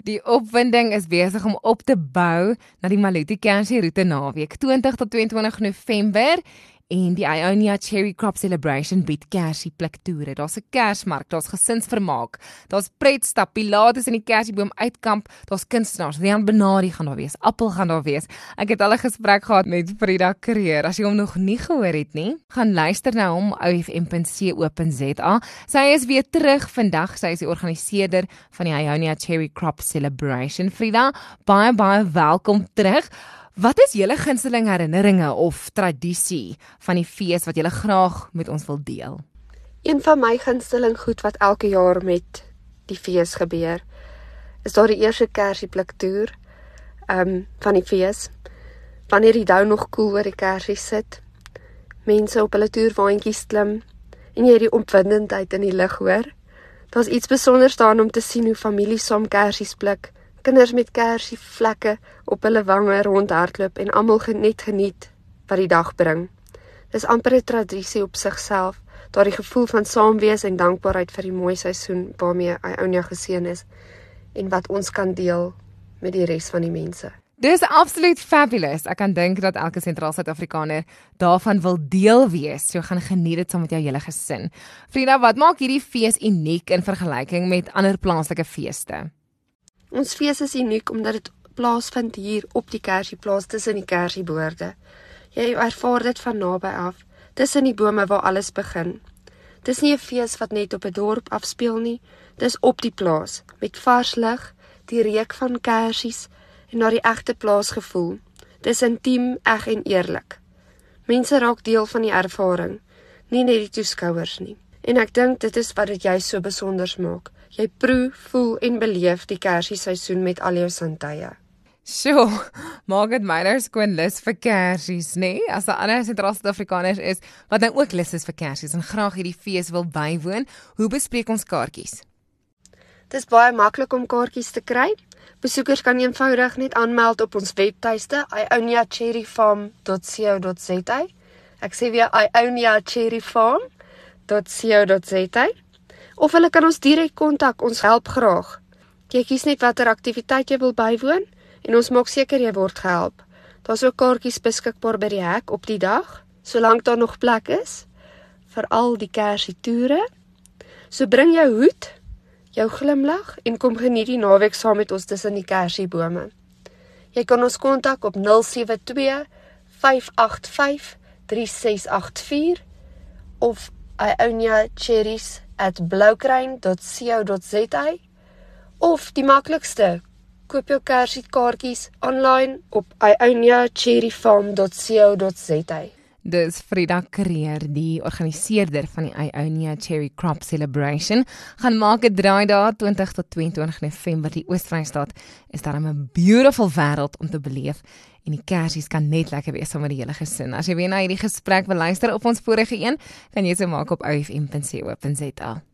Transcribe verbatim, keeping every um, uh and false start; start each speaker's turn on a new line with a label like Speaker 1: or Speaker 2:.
Speaker 1: Die opwinding is besig om op te bou na die Maluti Kersie roete naweek twintig tot tweeëntwintig November en die Ionia Cherry Crop Celebration bied kersie pluktoere. Daar's 'n kersmark, daar's gesinsvermaak, daar's pretstap, pilates in die kersieboom uitkamp, daar's kunstenaars, Rian Benari gaan daar wees, Appel gaan daar wees. Ek het al 'n gesprek gehad met Frida Creer. As jy hom nog nie gehoor het nie, gaan luister na hom o f m punt co punt z a. Sy is weer terug vandag. Sy is die organiseerder van die Ionia Cherry Crop Celebration. Frida, baie baie welkom terug. Wat is julle gunsteling herinneringe of tradisie van die fees wat julle graag met ons wil deel?
Speaker 2: Een van my gunsteling goed wat elke jaar met die fees gebeur, is daar die eerste kersiepluktoer um, van die fees. Wanneer die dou nog koel oor die kersie sit, mense op hulle toerwaantjies klim en jy die opwindendheid in die lug hoor. Daar's iets besonders daarin om te sien hoe families saam kersies pluk, kinders met kersievlekke op hulle wange rondhardloop en almal net geniet wat die dag bring. Dis amper 'n tradisie op sigself, daardie gevoel van saamwees en dankbaarheid vir die mooi seisoen waarmee Ionia geseën is en wat ons kan deel met die res van die mense.
Speaker 1: Dis absoluut fabulous. Ek kan dink dat elke sentraal Suid-Afrikaner daarvan wil deel wees. So gaan geniet dit saam met jou hele gesin. Frida, wat maak hierdie fees uniek in vergelyking met ander plaaslike feeste?
Speaker 2: Ons fees is uniek omdat dit plaasvind hier op die kersieplaas tussen die kersieboorde. Jy ervaar dit van naby af, tussen die bome waar alles begin. Dis nie 'n fees wat net op 'n dorp afspeel nie, dis op die plaas, met vars lig, die reuk van kersies en na die egte plaasgevoel. Dis intiem, eg en eerlik. Mense raak deel van die ervaring, nie net die toeskouers nie. En ek dink dit is wat dit juist so besonders maak. Jy proe, voel en beleef die kersieseisoen met al jou sintuie.
Speaker 1: Sjoe, maak dit my nou skoon lus vir kersies, nee? As daar ander sentraal Suid-Afrikaners is wat nou ook lus is vir kersies en graag hierdie fees wil bywoon, hoe bespreek ons kaartjies?
Speaker 2: Dit is baie maklik om kaartjies te kry. Besoekers kan eenvoudig net aanmeld op ons webtuiste ionia cherry farm dot co dot z a. Ek sê weer ionia cherry farm dot co dot z a. Of hulle kan ons direk kontak, ons help graag. Jy kies net watter aktiwiteit jy wil bywoon en ons maak seker jy word gehelp. Daar's ook kaartjies beskikbaar by die hek op die dag, solank daar nog plek is, vir al die kersietoere. So bring jou hoed, jou glimlag en kom geniet die naweek saam met ons tussen die kersiebome. Jy kan ons kontak op nul sewe twee, vyf agt vyf, drie ses agt vier of ioniacherries at bloukruin dot co dot z a of die maklikste, koop jou kersiekaartjies online op ionia cherry farm dot co dot z a.
Speaker 1: Dis Frida Creer, die organiseerder van die Ionia Cherry Crop Celebration, gaan maak 'n draai daar twintig tot tweeëntwintig November. Die Oos-Vrystaat is daar 'n beautiful wêreld om te beleef en die kersies kan net lekker wees saam met die hele gesin. As jy weer na hierdie gesprek wil luister op ons vorige een, kan jy dit maak op o f m punt co punt z a.